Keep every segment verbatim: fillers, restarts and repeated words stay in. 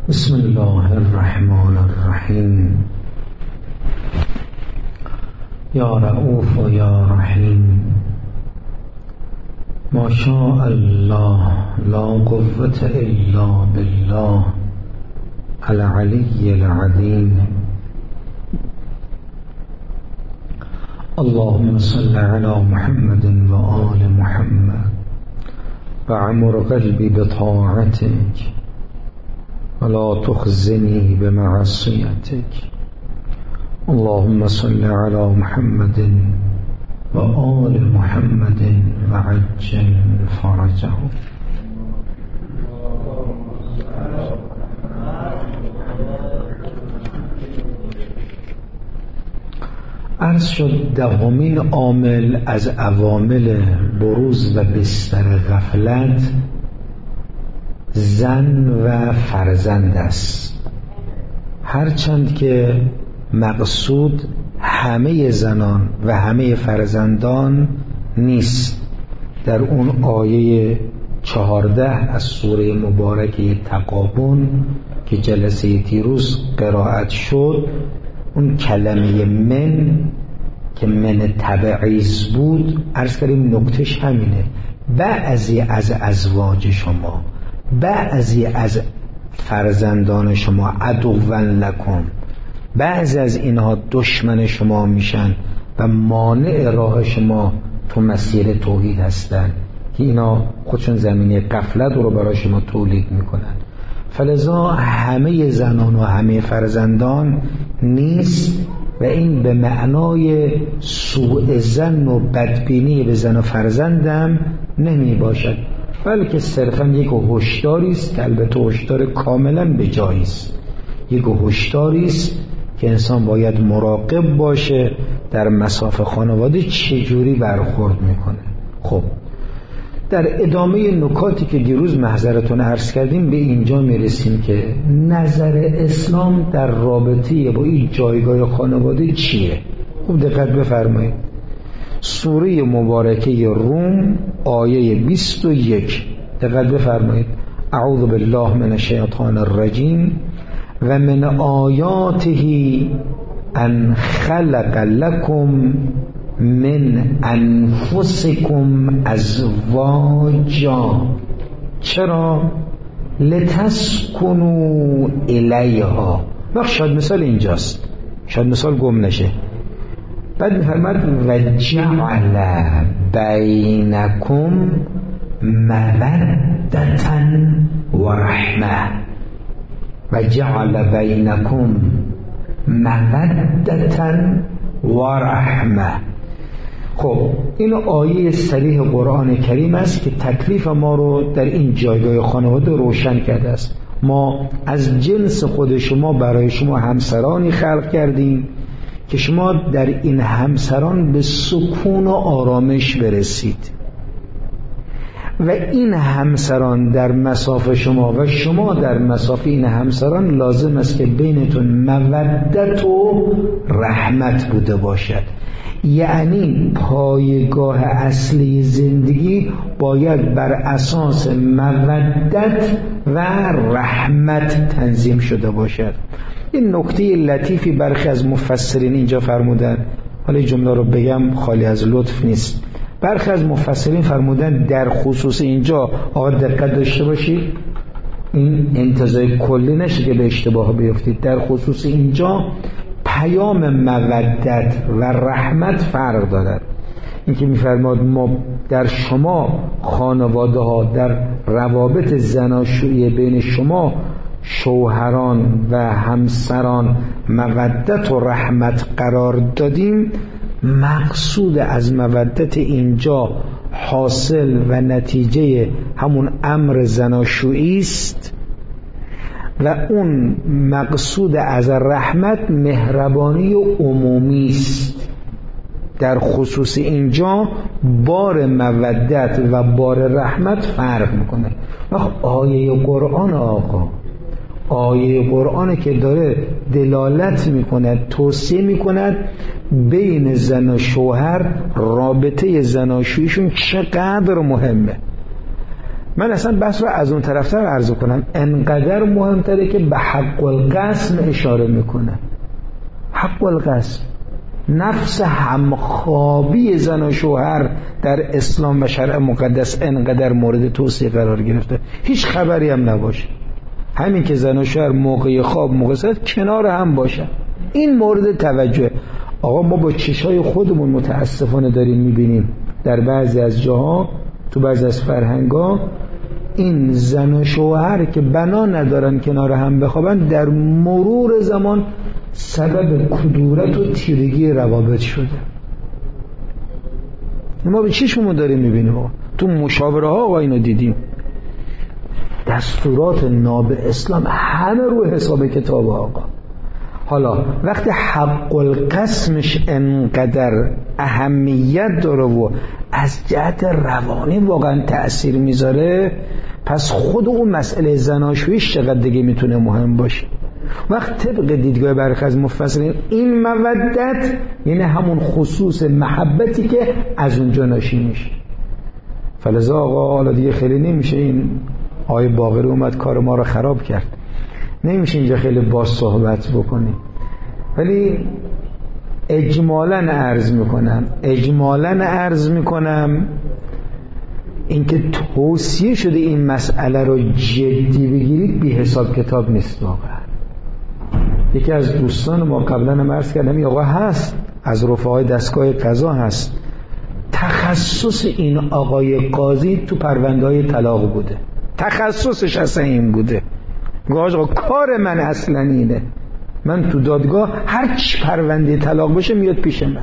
بسم الله الرحمن الرحیم. یا رؤوف و یا رحیم. ما شاء الله لا قوة الا بالله العلی العظیم. اللهم صل على محمد و آل محمد و عمر قلبی بطاعتك ولا تخزني بمعصيتك. اللهم صل على محمد و آل محمد و عجل فرجه. عرض شد دهمین عامل از عوامل بروز و بستر غفلت زن و فرزند است. هرچند که مقصود همه زنان و همه فرزندان نیست. در اون آیه چهارده از سوره مبارکه تغابن که جلسه دیروز قرائت شد، اون کلمه من که من تبعیض بود، عرض کردیم نکتش همینه. بعضی از ازواج شما، بعضی از فرزندان شما عدوا لکم، بعضی از اینها دشمن شما میشن و مانع راه شما تو مسیر توحید هستن که اینا خودشون زمینه غفلت رو برای شما تولید میکنن. فلذا همه زنان و همه فرزندان نیست و این به معنای سوء ظن و بدبینی به زن و فرزندم نمی باشد، بلکه صرفا یک هشداری است که البته هشدار کاملا به جایی است. یک هشداری است که انسان باید مراقب باشه در مصاف خانواده چجوری برخورد میکنه. خب در ادامه نکاتی که دیروز محضرتون عرض کردیم به اینجا میرسیم که نظر اسلام در رابطه با این جایگاه خانواده چیه. خوب دقت بفرمایید. سوره مبارکه روم آیه بیست و یک، دقت بفرمایید. اعوذ بالله من الشیطان الرجیم و من آیاته ان خلق لكم من انفسکم ازواجا. چرا؟ لتسکنوا الیها. وقت شاید مثال اینجاست، شاید مثال گم نشه. بعد میفرماد و جعل بینکم مودتا و رحمه. و جعل بینکم مودتا و رحمه. خب این آیه صریح قرآن کریم است که تکلیف ما رو در این جایگاه خانواده روشن کرده است. ما از جنس خود شما برای شما همسرانی خلق کردیم که شما در این همسران به سکون و آرامش برسید و این همسران در مصاف شما و شما در مصاف این همسران لازم است که بینتون مودت و رحمت بوده باشد. یعنی پایگاه اصلی زندگی باید بر اساس مودت و رحمت تنظیم شده باشد. این نکته لطیفی برخی از مفسرین اینجا فرمودن، حالا جمله رو بگم خالی از لطف نیست. برخی از مفسرین فرمودن در خصوص اینجا آقا دقت داشته باشید، این انتزاع کلی نشه که به اشتباه بیفتید. در خصوص اینجا پیام مودت و رحمت فرق دارد. این که می‌فرماد ما در شما خانواده ها در روابط زناشویی بین شما شوهران و همسران مودت و رحمت قرار دادیم، مقصود از مودت اینجا حاصل و نتیجه همون امر زناشویی است و اون مقصود از رحمت مهربانی و عمومی است. در خصوص اینجا بار مودت و بار رحمت فرق میکنه. آیه قرآن آقا آیه قرآن که داره دلالت میکند، توصیه میکند بین زن و شوهر رابطه زناشویشون چقدر مهمه. من اصلا بحث رو از اون طرفتر عرض کنم، انقدر مهمتره که به حق القسم اشاره میکنه. حق القسم، نفس همخوابی زن و شوهر در اسلام و شرع مقدس انقدر مورد توصیه قرار گرفته، هیچ خبری هم نباشه، همین که زن و شوهر موقع خواب موقع ساعت کنار هم باشن، این مورد توجه. آقا ما با چشای خودمون متاسفانه داریم میبینیم در بعضی از جاها، تو بعضی از فرهنگا، این زن و شوهر که بنا ندارن کنار هم بخوابن در مرور زمان سبب کدورت و تیرگی روابط شده. ما به چشممون داریم میبینیم، تو مشاوره ها آقا اینو دیدیم. دستورات ناب اسلام همه رو حساب کتاب آقا. حالا وقتی حق القسمش انقدر اهمیت داره و از جهت روانی واقعا تأثیر میذاره، پس خود اون مسئله زناشوییش چقدر دیگه میتونه مهم باشه. وقت طبق دیدگاه برخی از مفسرین این مودت یعنی همون خصوص محبتی که از اونجا ناشی میشه. فلذا آقا حالا دیگه خیلی نمیشه، این آقای باقری اومد کار ما رو خراب کرد، نمیشه اینجا خیلی باز صحبت بکنیم، ولی اجمالاً عرض میکنم اجمالاً عرض میکنم اینکه توصیه شده این مسئله رو جدی بگیرید بی حساب کتاب نیست. واقعا یکی از دوستان ما قبلا هم عرض کردم، این آقا هست از رفقای دستگاه قضا هست، تخصص این آقای قاضی تو پرونده های طلاق بوده، تخصصش اصلا این بوده. آقا کار من اصلا اینه، من تو دادگاه هر چی پرونده طلاق بشه میاد پیش من.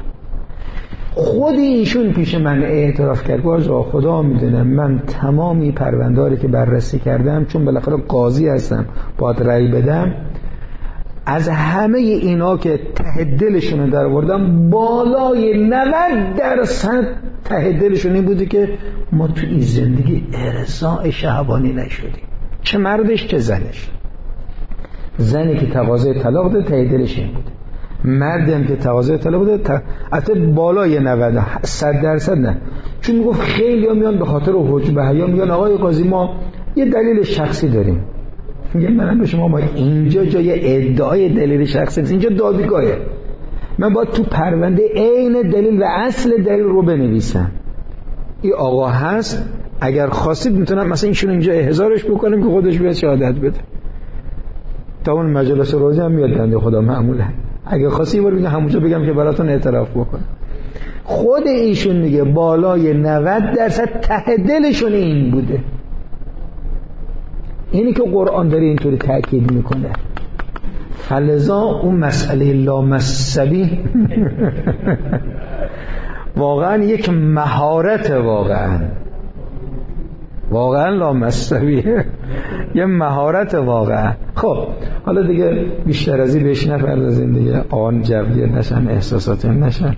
خود ایشون پیش من اعتراف کرد، آقا خدا میدونه من تمامی پرونده که بررسی کردم، چون بالاخره قاضی هستم باید رأی بدم، از همه اینا که ته دلشون در آوردم بالای نود درصد ته دلشون این بوده که ما تو این زندگی ارضاء شهوانی نشدیم، چه مردش چه زنش. زنی که تقاضای طلاق ده ته دلش این بوده، مردی هم که تقاضای طلاق ده ت... حتی بالای نود صد درصد نه. چون میگفت خیلی ها میان به خاطر حجب حیا میگن آقای قاضی ما یه دلیل شخصی داریم. میگه منم به شما، ما اینجا جای ادعای دلیل شخصی نیست، اینجا دادگاهه، من باید تو پرونده عین دلیل و اصل دلیل رو بنویسم. این آقا هست، اگر خواستید میتونم مثلا اینشون اینجا احضارش بکنم که خودش بیاد شهادت بده. تا اون مجلس روزی هم میاد بنده خدا معمولا، اگر خواستی یه بار بگم همونجا بگم که براتون اعتراف بکنم. خود ایشون میگه بالای نود درصد ته دلشون این بوده. اینی که قرآن داره اینطوری تأکید میکنه. فلذا اون مسئله لامصبی واقعا یک مهارت، واقعا واقعا لامصبی یه مهارت واقعا. خب حالا دیگه بیشتر از این بهش نپردازیم دیگه، آن جوگیر نشن، احساسات نشن.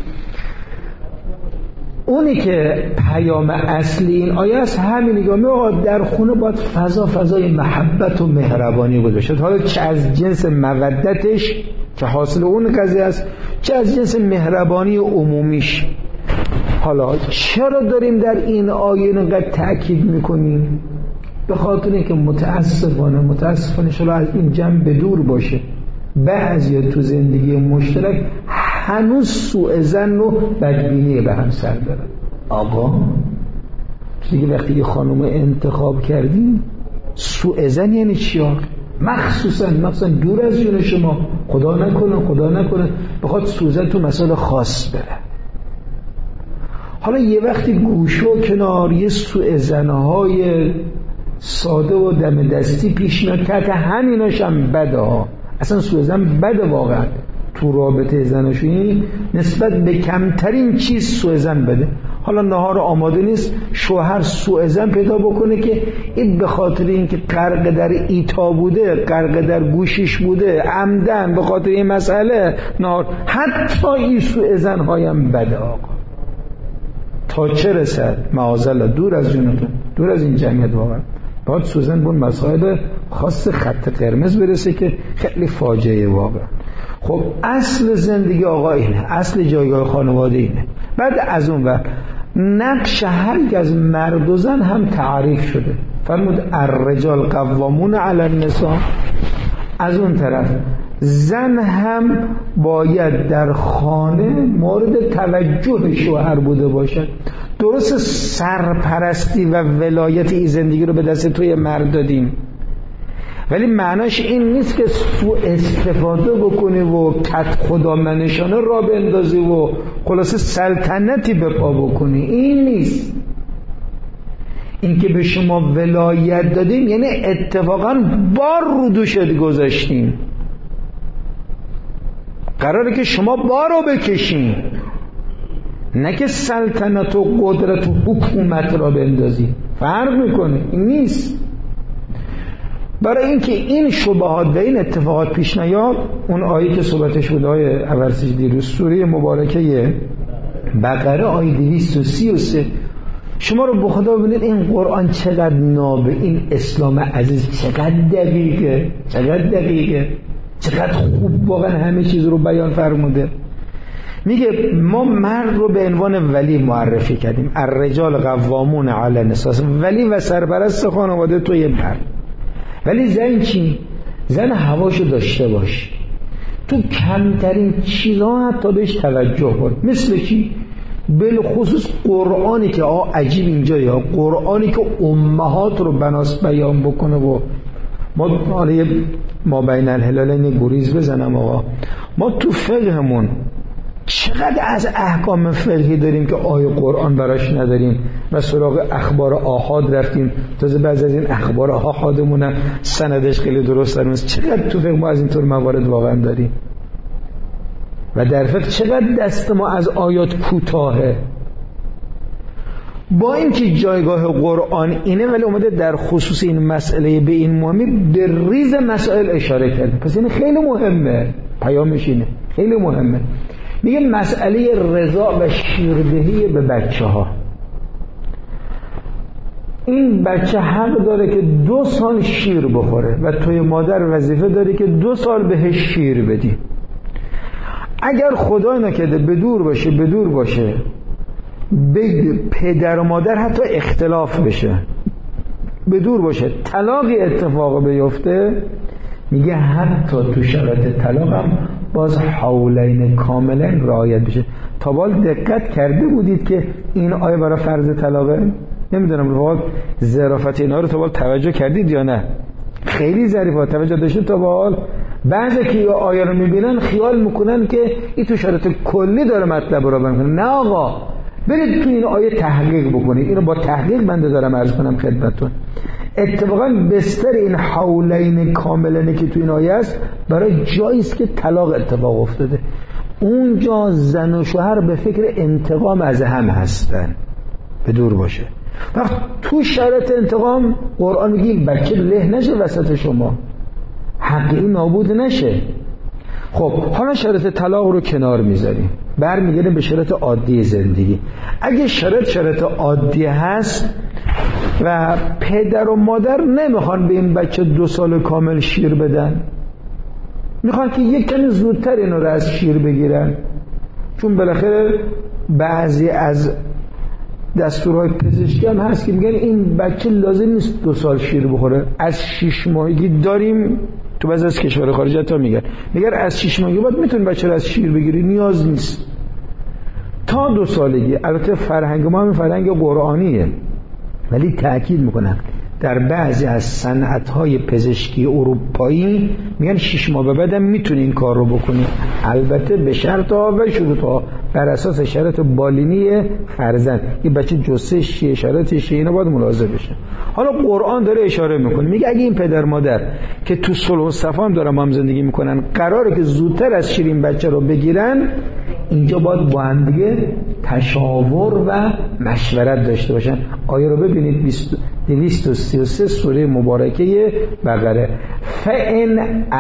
اونی که پیام اصلی این آیه است همین نگاه می در خونه باید فضا فضای محبت و مهربانی بود بشه، حالا چه از جنس مودتش که حاصل اون قضیه است، چه از جنس مهربانی عمومیش. حالا چرا داریم در این آیه اینقدر تأکید میکنیم؟ به خاطر اینکه متاسفانه متاسفانه شاید از این جنب بدور باشه، بعضی تو زندگی مشترک هنوز سوء ظن و بدبینی به هم سر دارن. آقا دیگه وقتی یه خانم انتخاب کردیم، سوء ظن یعنی چیا؟ مخصوصا مخصوصا دور از جون شما، خدا نکنه خدا نکنه بخواد سوء ظن تو مسائل خاص بره. حالا یه وقتی گوشه و کنار یه سوء ظن‌های ساده و دم دستی پیش میاد که همیناش هم بده ها، اصلا سوء ظن بده واقعا. تو رابطه زناشویی نسبت به کمترین چیز سوء ظن بده. حالا نهار آماده نیست، شوهر سوء ظن پیدا بکنه که این به خاطر اینکه غرق در ایتا بوده، غرق در گوشیش بوده، عمدن به خاطر این مسئله نهار، حتی این سوء ظن هایم بده آقا. تا چه رسد؟ معاذالله دور از جنوبتون، دور از این جمعیت واقعا باید سوء ظن به اون مسائل خاص خط قرمز برسه که خیلی فاجعه واقعا. خب اصل زندگی آقا اینه، اصل جایگاه خانواده اینه. بعد از اون وقت نقش هر یک از مرد و زن هم تعریف شده. فرمود الرجال قوامون علی النساء. از اون طرف زن هم باید در خانه مورد توجه شوهر بوده باشد. درست سرپرستی و ولایت این زندگی رو به دست توی مرد دادیم، ولی معناش این نیست که سوء استفاده بکنی و کت خدا منشانه را بندازی و خلاصه سلطنتی به پا بکنی. این نیست. این که به شما ولایت دادیم یعنی اتفاقا بار رو دوشت گذاشتیم. قراره که شما بار رو بکشین، نه که سلطنت و قدرت و حکومت را بندازی. فرق میکنه. این نیست. برای اینکه این شبهات و این اتفاقات پیش نیاد، اون آیه که صحبتش بود آیه اورسیج دیروز، سوره مبارکه بقره آیه دویست و سی و سه، شما رو به خدا ببینید این قرآن چقدر نابه، این اسلام عزیز چقدر دقیقه، چقدر دقیقه، چقدر خوب واقعا همه چیز رو بیان فرموده. میگه ما مرد رو به عنوان ولی معرفی کردیم، الرجال قوامون علی النساء، ولی و سرپرست خانواده توی مرد. ولی زن چی؟ زن هواشو داشته باش، تو کمترین چیزها حتی بهش توجه کن. مثل چی؟ بالخصوص قرآنی که آه عجیب اینجا، یا قرآنی که امهات رو بناس بیان بکنه. و ما حالا ما بین الهلالین گریز بزنم آقا، ما تو فقهمون چقدر از احکام فقهی داریم که آیه قرآن براش نداریم و سراغ اخبار آحاد رفتیم. تازه بعضی از این اخبار آحادمون سندش خیلی درست نیست. چقدر تو فقه ما از اینطور موارد واقعا داریم و در فقه چقدر دست ما از آیات کوتاهه. با اینکه جایگاه قرآن اینه، ولی اومده در خصوص این مسئله به این مهمی به ریز مسائل اشاره کرده. پس این خیلی مهمه، پیامش اینه، خیلی مهمه. میگه مسئله رضا و شیردهی به بچه ها. این بچه حق داره که دو سال شیر بخوره و توی مادر وظیفه داره که دو سال بهش شیر بدی. اگر خدای نکرده به دور باشه به دور باشه به پدر و مادر حتی اختلاف بشه، به دور باشه، طلاقی اتفاق بیفته، میگه حتی تو شرایط طلاق هم باز حولین کاملا رعایت بشه. تا بال دقت کرده بودید که این آیه برای فرض طلاقه؟ نمیدونم رفاقات ظرافت اینا رو تا بال توجه کردید یا نه؟ خیلی ظریفه توجه داشتید تا بال. بعضی که آیه رو میبینن خیال میکنن که این تو شرایط کلی داره مطلب رو بیان کنه. نه آقا، برید تو این آیه تحقیق بکنید. اینو با تحقیق بنده دارم عرض کنم خدمتتون. اتفاقا بستر این حولین کاملنه که تو این آیه است برای جایی است که طلاق اتفاق افتاده. اونجا زن و شوهر به فکر انتقام از هم هستن، به دور باشه. وقت تو شرط انتقام قرآن میگه بچه له نشه وسط شما، حقی نابود نشه. خب حالا شرط طلاق رو کنار میذاریم، برمیگردیم به شرط عادی زندگی. اگه شرط شرط عادی هست و پدر و مادر نمیخوان به این بچه دو سال کامل شیر بدن، میخوان که یک کمی زودتر اینو رو از شیر بگیرن، چون بالاخره بعضی از دستورهای پزشکی هم هست که میگن این بچه لازم نیست دو سال شیر بخوره، از شش ماهگی داریم. تو بعضی از کشور خارجی تا میگن میگن از شش ماهگی بعد میتونی بچه رو از شیر بگیری، نیاز نیست تا دو سالگی. البته فرهنگ ما هم فرهنگ قرآنیه، ولی تأکید میکنم در بعضی از صنعت‌های پزشکی اروپایی میگن شش ماه به بعدم میتونی این کار رو بکنی، البته به شرط‌ها و شروط‌ها، بر اساس شرط بالینی فرزند. این بچه جسه شیه، شرط شیه، اینا باید ملاحظه بشه. حالا قرآن داره اشاره میکنه، میگه اگه این پدر مادر که تو صلح و صفا هم دارن هم زندگی میکنن قراره که زودتر از شیر این بچه رو بگیرن، اینجا باید با هم دیگه تشاور و مشورت داشته باشن. آیه رو ببینید دویست و سی و سه سوره مبارکه بقره. فَإِنْ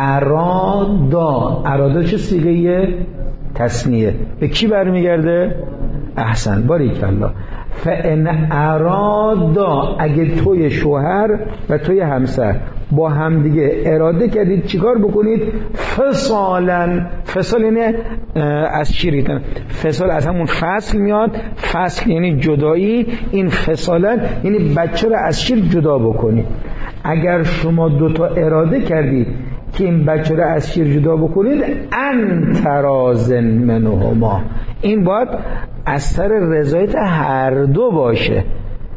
ارادا، ارادا چه صیغه تثنیه، به کی برمیگرده؟ احسن، باریکالله. فَإِنْ ارادا، اگه توی شوهر و توی همسر با همدیگه اراده کردید چیکار بکنید؟ فصالا. فصال یعنی از چی ریختن؟ فصال از همون فصل میاد، فصل یعنی جدایی، این فصالا یعنی بچه رو از شیر جدا بکنید. اگر شما دوتا اراده کردید که این بچه رو از شیر جدا بکنید، ان ترازن منهما، این باید از سر رضایت هر دو باشه.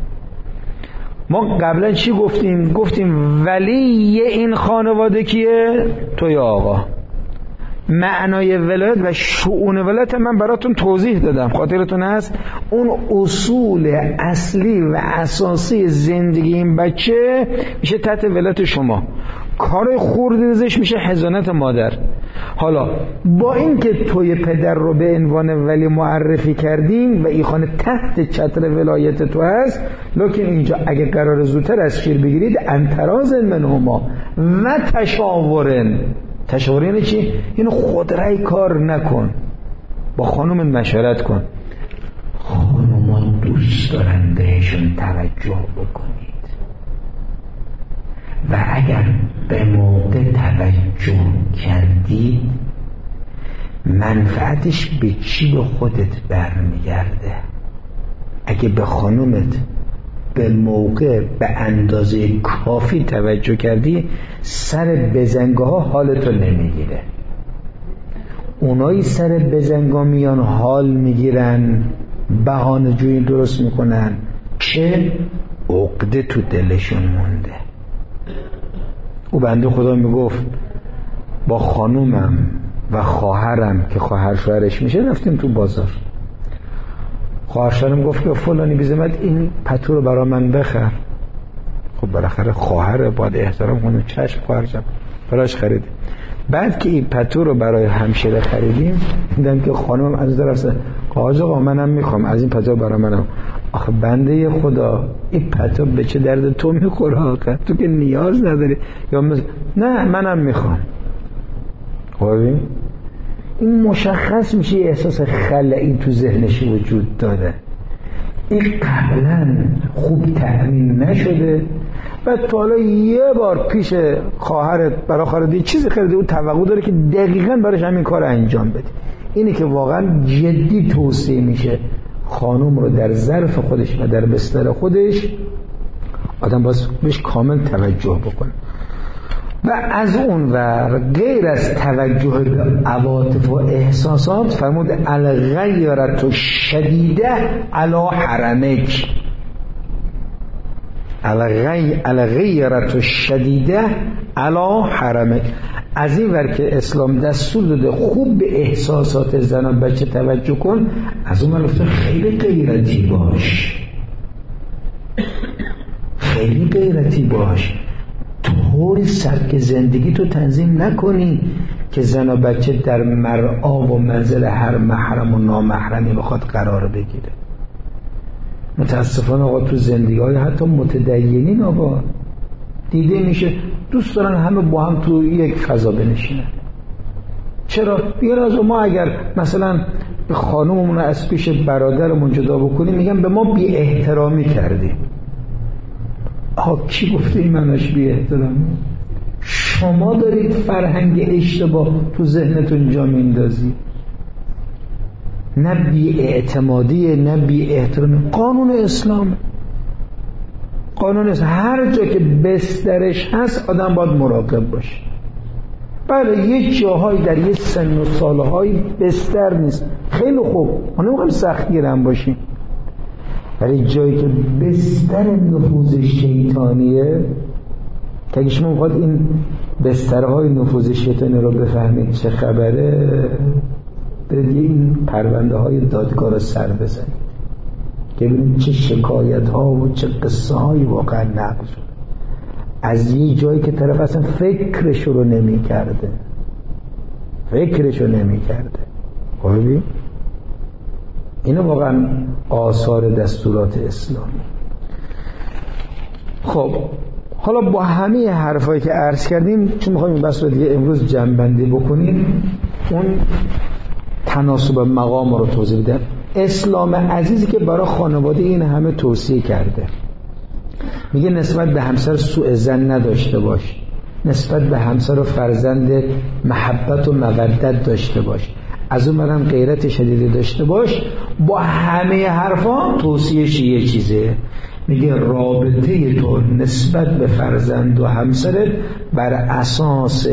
ما قبلا چی گفتیم؟ گفتیم ولی این خانواده کیه؟ توی آقا. معنای ولایت و شؤون ولایت من براتون توضیح دادم، خاطرتون هست؟ اون اصول اصلی و اساسی زندگی این بچه میشه تحت ولایت شما. کار خوردریزش میشه حضانت مادر. حالا با اینکه توی پدر رو به عنوان ولی معرفی کردیم و این خانه تحت چتر ولایت تو هست، لکن اینجا اگه قرار زودتر از شیر بگیرید انترازن منهما و تشاورن. تشاور یعنی چی؟ اینو خودرأی کار نکن، با خانم مشورت کن. خانوما دوست دارن بهشون توجه بکنید و اگر به موقع توجه کردید منفعتش به چی به خودت برمیگرده؟ اگه به خانومت به موقع به اندازه کافی توجه کردی، سر بزنگاه ها حالتو نمیگیره. اونایی سر بزنگاه میان حال میگیرن، بهانه جویی درست میکنن که عقده تو دلشون مونده. او بنده خدا میگفت با خانومم و خواهرم که خواهر شوهرش میشه رفتیم تو بازار. خواهر شوهرم گفت که فلانی بیزمت این پتو رو برا من بخر. خب بالاخره خواهر باید احترام کنه، چشم خواهرشم براش خریدیم. بعد که این پتو رو برای همشیره خریدیم دیدم که خانم از درسته آقا آقا منم میخوام از این پتو برای منم. آخه بنده خدا این پتو به چه درد تو میخوره؟ آخه تو که نیاز نداری. یا مثل... نه منم میخوام. خوبی؟ این مشخص میشه احساس خلایی تو ذهنش وجود داره. این قبلا خوب تأمین نشده، بعد تو حالا یه بار پیش خواهرت برای خواهرت چیزی خریده، اون توقع داره که دقیقاً براش همین کار انجام بده. اینه که واقعا جدی توصیه میشه خانم رو در ظرف خودش و در بستر خودش آدم باز بهش کامل توجه بکنه. و از اون ور غیر از توجه به عواطف و احساسات فرمود الغیرة الشدیده علی حرمک، الغیرة الشدیده علی حرمک. از این ور که اسلام دستور داده خوب به احساسات زن و بچه توجه کن، از اون ور خیلی غیرتی باش، خیلی غیرتی باش، طوری سبک زندگی تو تنظیم نکنی که زن و بچه در مرعا و منزل هر محرم و نامحرمی بخواد قرار بگیره. متاسفانه آقا تو زندگی های حتی متدینین آقا دیده میشه دوست دارن همه با هم تو یک فضا بنشینن. چرا؟ بیار از ما اگر مثلا خانوممون از پیش برادرمون جدا بکنیم میگن به ما بی احترامی کردیم. آقا کی گفته این معناش بی احترامی؟ شما دارید فرهنگ اشتباه تو ذهنتون جا میندازی. نه بی اعتمادیه نه بی احترامی. قانون اسلام، قانون اسلام هر جا که بسترش هست آدم باید مراقب باشه. بله یه جاهای در یه سن و سالهای بستر نیست، خیلی خوب، ما نمیخوایم سختگیر هم باشیم، ولی جایی که بستر نفوذ شیطانیه که اگه شما میخواد این بسترهای نفوذ شیطانی رو بفهمید چه خبره، برید این پرونده های دادگاه رو سر بزنید که ببینید چه شکایت ها و چه قصه هایی واقعا نقل شد از یه جایی که طرف اصلا فکرش رو نمی کرده فکرش رو نمی کرده. خوبی؟ اینو واقعا آثار دستورات اسلامی. خب حالا با همه حرفایی که عرض کردیم، چون میخوایم این بحث رو دیگه امروز جمع‌بندی بکنیم، اون تناسب مقام رو توضیح بدم. اسلام عزیزی که برای خانواده این همه توصیه کرده، میگه نسبت به همسر سوء ظن نداشته باش، نسبت به همسر و فرزند محبت و مودت داشته باش، از اون برم غیرت شدید داشته باش. با همه حرفا توصیهش یه چیزه، میگه رابطه تو نسبت به فرزند و همسرت بر اساس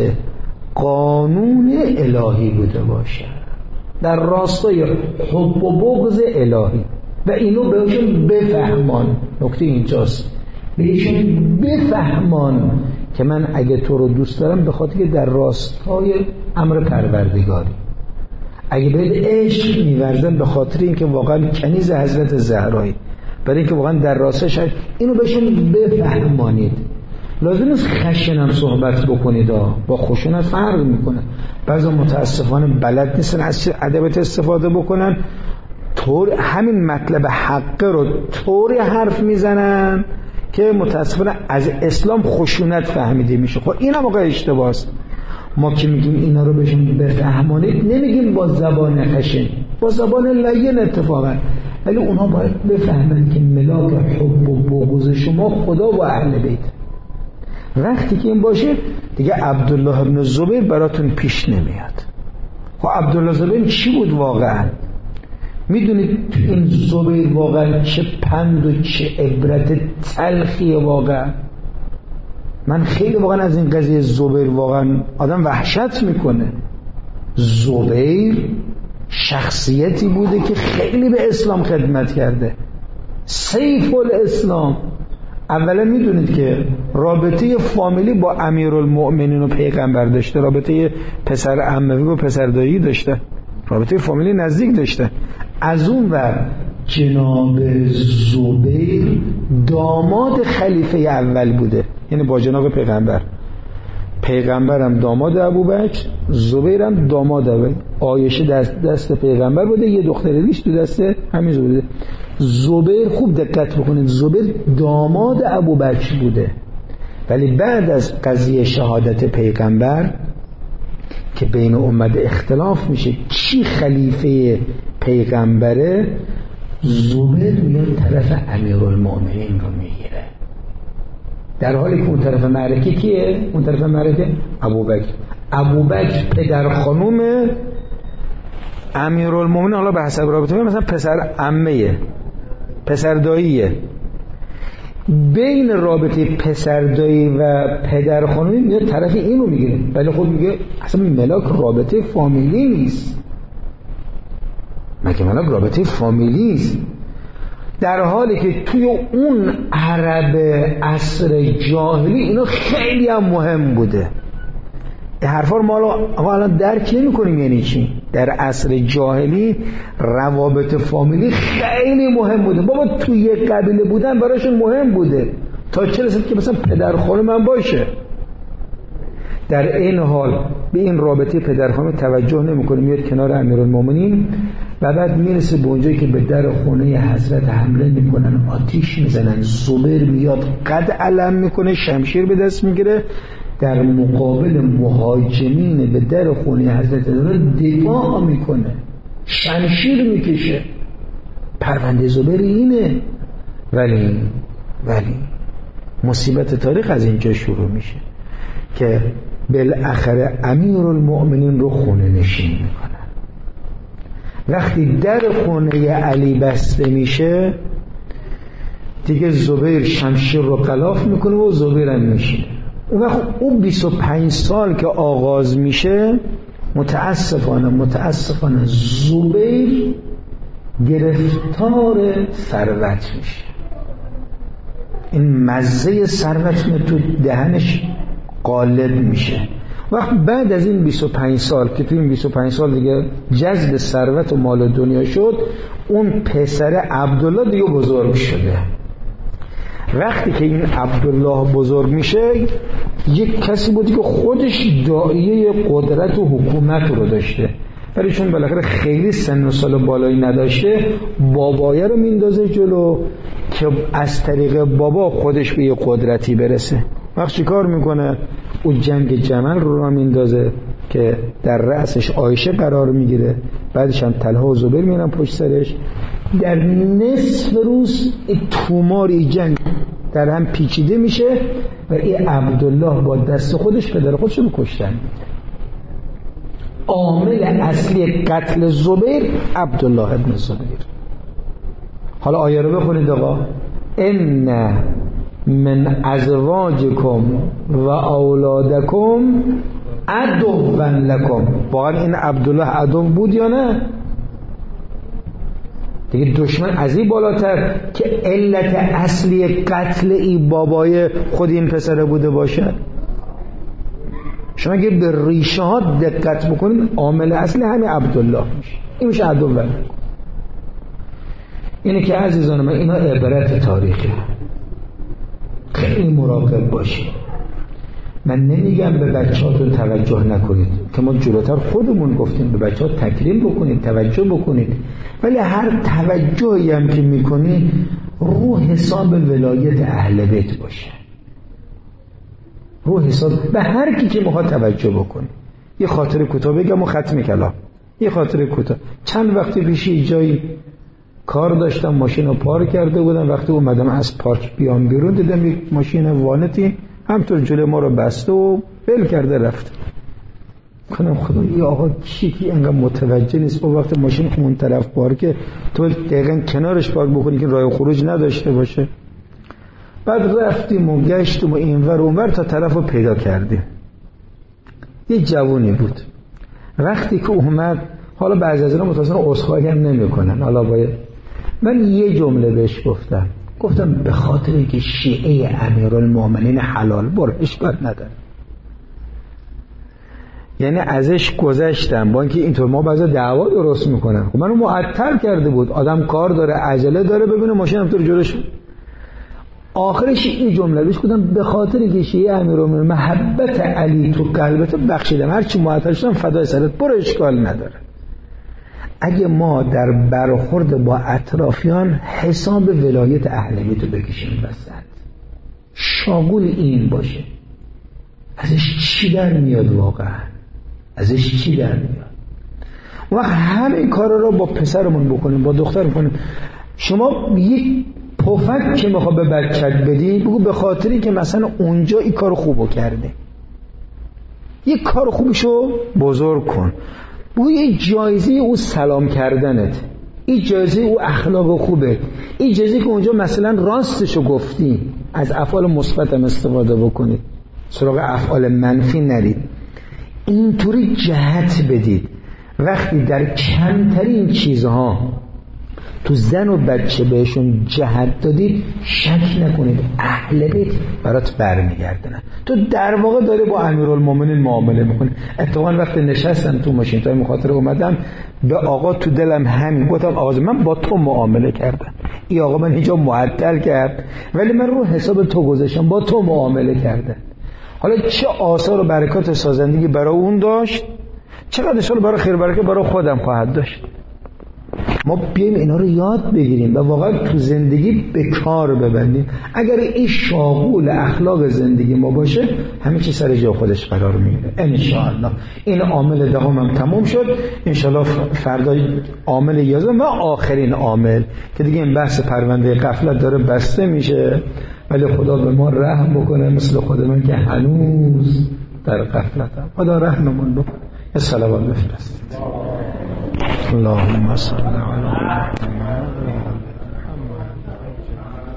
قانون الهی بوده باشه، در راستای حب و بغض الهی. و اینو بهشون بفهمان. نکته اینجاست، بهشون بفهمان که من اگه تو رو دوست دارم به خاطر که در راستای امر پروردگاری، اگه بهت عشق می‌ورزم به خاطر اینکه واقعا کنیز حضرت زهرایی، برای اینکه واقعا در راستش. اینو بهشون بفهمانید. لازم نیست خشنم صحبت بکنید، با خشونت فرق میکنه. بعضی متاسفانه بلد نیستن از ادبیات استفاده بکنن، طور همین مطلب حق رو طوری حرف میزنن که متاسفانه از اسلام خشونت فهمیده میشه. خب این هم واقعا اشتباه است. ما که میگیم اینا رو بهشون بفهمانید، نمیگیم با زبان خشن، با زبان لین اتفاقا، ولی اونها باید بفهمن که ملاک حب و بغض شما خدا و اهل بیت. وقتی که این باشه دیگه عبدالله ابن زبیر براتون پیش نمیاد. خب عبدالله زبیر چی بود واقعا؟ میدونید این زبیر واقعا چه پند و چه عبرت تلخیه واقعا. من خیلی واقعا از این قضیه زبیر واقعا آدم وحشت میکنه. زبیر شخصیتی بوده که خیلی به اسلام خدمت کرده، سیف الاسلام. اولا میدونید که رابطه فامیلی با امیرالمؤمنین و پیغمبر داشته، رابطه پسر عموی و پسر دایی داشته، رابطه فامیلی نزدیک داشته. از اون ور جناب زبیر داماد خلیفه اول بوده، یعنی با جناب پیغمبر. پیغمبرم داماد ابوبکر، زبیرم داماد ابوبکر. عایشه دست دست پیغمبر بوده، یه دختر دیش تو دست همین زبیر. زبیر خوب دقت بکنید، زبیر داماد ابوبکر بوده، ولی بعد از قضیه شهادت پیغمبر که بین امت اختلاف میشه کی خلیفه پیغمبره، زبیر میاد طرف امیرالمؤمنین رو میگیره، در حالی که اون طرف معرکه کیه؟ اون طرف معرکه ابوبکر. ابوبکر پدر خانوم امیرالمؤمنین، حالا به حسب رابطه مثلا پسر عمه، پسر داییه. بین رابطه پسر دایی و پدر خانومی میاد طرف اینو میگیره، ولی خود میگه اصلا ملاک رابطه فامیلی نیست، مگه ملاک رابطه فامیلی نیست، در حالی که توی اون عرب عصر جاهلی اینا خیلی هم مهم بوده. این حرفا رو ما الان درک نمی کنیم یعنی چی. در عصر جاهلی روابط فامیلی خیلی مهم بوده. بابا توی یک قبیله بودن براشون مهم بوده، تا چه رسید که مثلا پدر خانم من باشه. در این حال به این رابطه پدر خانم توجه نمی‌کنه، میاد کنار امیرالمومنین و بعد میرسه به اونجایی که به در خونه حضرت حمله میکنن، آتیش میزنن. زبیر میاد قد علم میکنه، شمشیر به دست میگیره، در مقابل مهاجمین به در خونه حضرت دفاع میکنه، شمشیر میکشه. پرونده زبیر اینه. ولی ولی مصیبت تاریخ از اینجا شروع میشه که بالاخره امیرالمؤمنین رو خونه نشین میکنن. وقتی در خونه علی بسته میشه دیگه زبیر شمشیر رو غلاف میکنه و زبیرم میشینه. اون وقت اون بیست و پنج سال که آغاز میشه، متاسفانه متاسفانه زبیر گرفتار ثروت میشه. این مزه ثروت میاد تو دهنش غالب میشه. وقت بعد از این بیست و پنج سال که تو این بیست و پنج سال دیگه جذب ثروت و مال دنیا شد، اون پسر عبدالله دیگه بزرگ شده. وقتی که این عبدالله بزرگ میشه، یک کسی بودی که خودش داعیه قدرت و حکومت رو داشته، ولی چون بالاخره خیلی سن و سال بالایی نداشته، بابایه رو میندازه جلو که از طریق بابا خودش به یه قدرتی برسه. وقت چی کار میکنه؟ اون جنگ جمل رو را میندازه که در رأسش عایشه قرار میگیره، بعدش هم طلحه و زبیر میرن پشت سرش. در نصف روز توماری جنگ در هم پیچیده میشه و این عبدالله با دست خودش پدر خودش رو کشتن. عامل اصلی قتل زبیر عبدالله ابن زبیر. حالا آیه رو بخونید آقا. ان من ازواجکم و اولادکم عدوا لکم. واقعا این عبدالله عدو بود یا نه؟ دیگه دشمن از این بالاتر که علت اصلی قتل این بابای خود این پسره بوده باشه. شما اگه به ریشه ها دقت بکنید عامل اصلی همین عبدالله میشه. این میشه عدو لکم. اینه که عزیزان من اینا عبرت تاریخی، خیلی مراقب باشید. من نمیگم به بچه‌هاتون توجه نکنید که ما جلوتر خودمون گفتیم به بچه‌ها تکریم بکنید، توجه بکنید، ولی هر توجهی هم که میکنید رو حساب ولایت اهل بیت باشه، رو حساب به هر کی که میخواد توجه بکنید. یه خاطر کوتاه بگم و ختم کلام. یه خاطر کوتاه. چند وقتی پیش جایی کار داشتم، ماشین رو پارک کرده بودم. وقتی اومدم از پارک بیام بیرون دیدم یک ماشین وانتی همطور جلوی ما رو بسته و بل کرده رفت. کنم خدا یه آقا کی کی انقدر متوجه نیست با وقت ماشین اون طرف پارکه تو دقیقاً کنارش پارک بکنی که راه خروج نداشته باشه. بعد رفتیم و گشتیم و اینور و اونور تا طرف رو پیدا کردیم. یه جوونی بود. وقتی که اومد، حالا بعضی از اینا متأسفانه عذرخواهی هم نمی‌کنن، حالا باید من یه جمله بهش گفتم گفتم به خاطر اینکه شیعه امیرالمومنین حلال برو اشکال نداره. یعنی ازش گذشتم با اینکه اینطور ما بعضا دعوا درست میکنن. خب منو معطل کرده بود، آدم کار داره عجله داره ببینه ماشین همطور جلوش. آخرش این جمله بهش گفتم به خاطر اینکه شیعه امیرالمومنین محبت علی تو قلبت بخشیدم، هرچی معطل شدم فدای سرت برو اشکال نداره. اگه ما در برخورد با اطرافیان حساب ولایت اهل بیت رو بکشیم وسط، شاغول این باشه، ازش چی در میاد؟ واقعا ازش چی در میاد؟ و همین کارا رو با پسرمون بکنیم، با دختر بکنیم. شما یک پفک که میخوا به بچت بدی بگو به خاطری که مثلا اونجا این کار خوبو کرده، یک کار خوبشو بزرگ کن. بگو یه جایزه او سلام کردنت، این جایزه او اخلاق خوبه، این جایزه که اونجا مثلا راستشو گفتی. از افعال مثبت هم استفاده بکنید، سراغ افعال منفی نرید. اینطوری جهت بدید. وقتی در کمترین چیزها تو زن و بچه بهشون جهت دادید، شک نکنید اهل بیت برات برمیگردن. تو در واقع داره با امیرالمومنین معامله میکنی. اتفاقا وقتی نشستم تو ماشین تا مخاطره اومدم به آقا تو دلم همین گفتم آقا من با تو معامله کردم، این آقا من اینجا معطل کرد ولی من رو حساب تو گذاشتم، با تو معامله کردم. حالا چه آثار و برکات سازندگی برای اون داشت، چقدر ان شاءالله برای خیر برکت برای خودم خواهد داشت. ما بیایم اینا رو یاد بگیریم و واقعا تو زندگی به کار ببندیم. اگر این شاغول اخلاق زندگی ما باشه همه چی سر جای خودش قرار میگیره ان شاء الله. این عامل دهم هم تموم شد. ان شاء الله فردا عامل یازدهم و آخرین عامل که دیگه این بحث پرونده غفلت داره بسته میشه، ولی خدا به ما رحم بکنه مثل خود من که هنوز در غفلتم. خدا رحممون بکنه. الصلوات بفرستید. اللهم صل علی محمد.